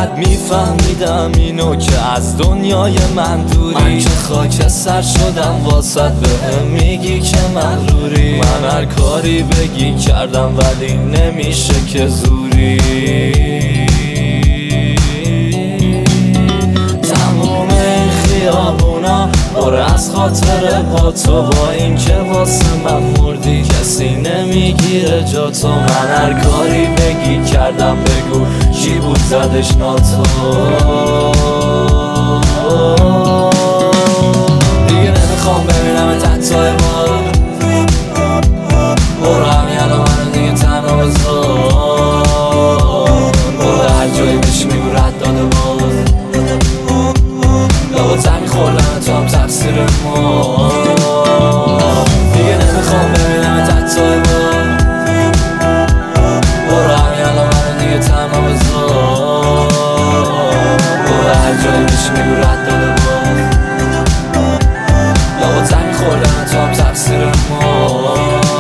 باید میفهمیدم اینو که از دنیای من دوری. من که خاکستر شدم واسط بهم میگی که مغروری. من هر کاری بگی کردم ولی نمیشه که زوری. تموم این خیابونا پر از خاطره با تو، با این که واسه من مردی کسی نمیگیره جا تو. من هر کاری بگی کردم بگو چی بود زدش ناتو. دیگه نمیخوام ببینم تنهای بار، برو همین الان منو دیگه تنها بذار. برو هر جایی بشی میگو رد داده باز، لابا تنگ خوردن تو هم تقصیر ما. دیگه نمیخوام ببینم تنهای بار، برو همین الان منو دیگه تنها بذار. برو هر جایی بشی میگو رد داده باز، لابا تنگ خوردن تو هم تقصیر ما.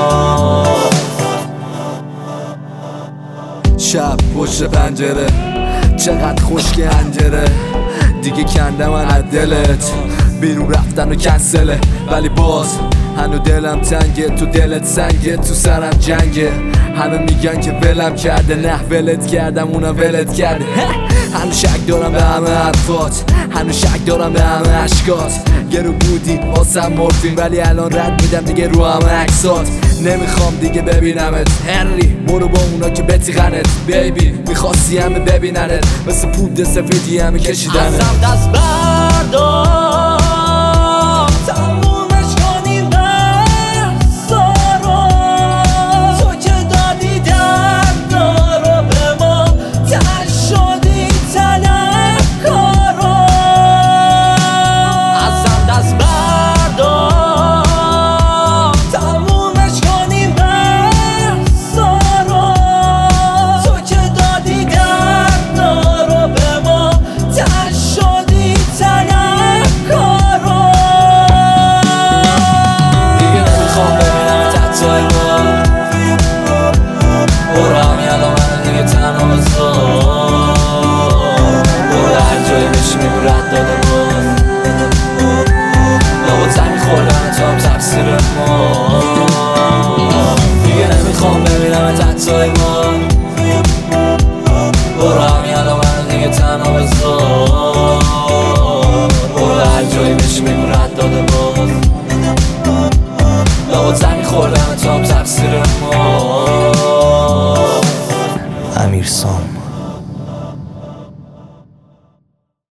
شب پشت پنجره چقدر خشک انجره، دیگه کنده من از دلت، بیرون رفتن و کنسله. ولی باز هنو دلم تنگه، تو دلت سنگه، تو سرم جنگه. همه میگن که ولم کرده، نه ولت کردم اونم ولت کرده. هنو شک دارم به همه حرفات، هنو شک دارم به همه عشقات. گرو بودی واسم مورفین ولی الان رد میدم دیگه رو همه عکسات. نمیخوام دیگه ببینمت هنری، برو با اونا که بتیغنت. بیبی میخواستی همه ببیننت، مثل پود سفیدی همه کشیدنت. ازم دست بردار تمومش کنیم بحثا رو، تو که دادی دردا رو به ما، تر شدی طلبکارا. ازم دست بردار تمومش کنیم بحثا رو، تو که دادی دردا رو به ما، تر شدی طلبکارا. دیگه نمیخوام ببینم تنهای بار، برو همین الان منو دیگه تنها بذار. برو هر جایی بشی میگو رد داده باز، لابا تنگ خوردن تو هم تقصیر ما. دیگه نمیخوام ببینم تنهای بار، برو همین الان منو دیگه تنها بذار. برو هر جایی بشی میگو رد داده باز، لابا تنگ خوردن